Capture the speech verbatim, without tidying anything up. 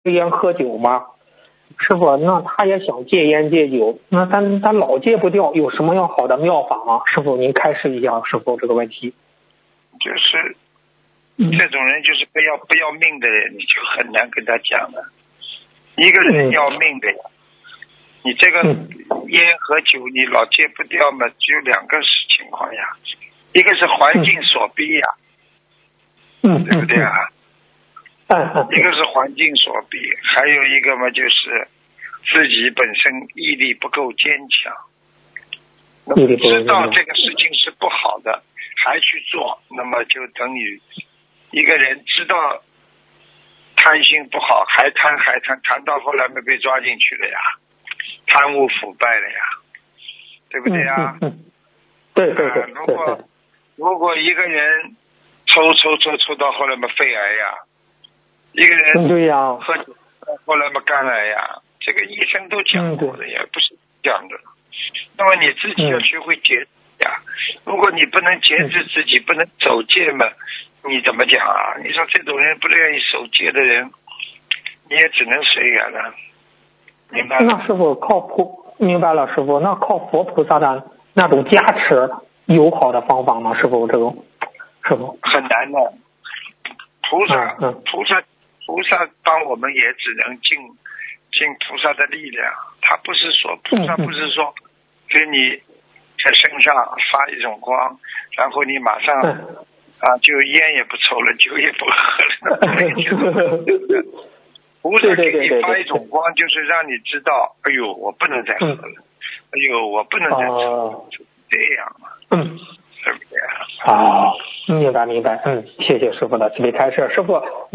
烟喝酒吗？师傅，那他也想戒烟戒酒，那他他老戒不掉，有什么样好的妙法吗？师傅，您开示一下师傅这个问题。 就是这种人就是不要不要命的人，你就很难跟他讲了。一个人要命的呀，你这个烟和酒你老戒不掉嘛，只有两个情况呀，一个是环境所逼呀， 嗯， 对不对啊？ 嗯， 一个是环境所逼，还有一个嘛就是自己本身毅力不够坚强。那么知道这个事情是不好的，还去做，那么就等于一个人知道贪心不好，还贪还贪，贪到后来没被抓进去了呀，贪污腐败了呀，对不对呀？ 嗯嗯嗯、对对对、 呃、如果如果一个人抽抽抽抽到后来嘛肺癌呀，一个人对呀， 喝酒后来嘛肝癌呀，这个医生都讲过的，也不是讲的。那么你自己要学会节制呀，如果你不能节制自己，不能守戒嘛，你怎么讲啊？你说这种人不愿意守戒的人，你也只能随缘了，明白了？ 那师傅靠菩明白了，师傅，那靠佛菩萨的那种加持有好的方法吗？师傅，这种师傅很难的，菩萨、 嗯嗯、 菩萨菩萨帮我们也只能尽尽菩萨的力量，他不是说菩萨不是说给你在身上发一种光，然后你马上、嗯、啊就烟也不抽了，酒也不喝了。菩萨给你发一种光，就是让你知道，哎呦，我不能再喝了，嗯、哎呦，我不能再抽了，哦、这样嘛， 嗯， 对不对啊？ 啊，明白明白，嗯，谢谢师傅的慈悲开示，师傅。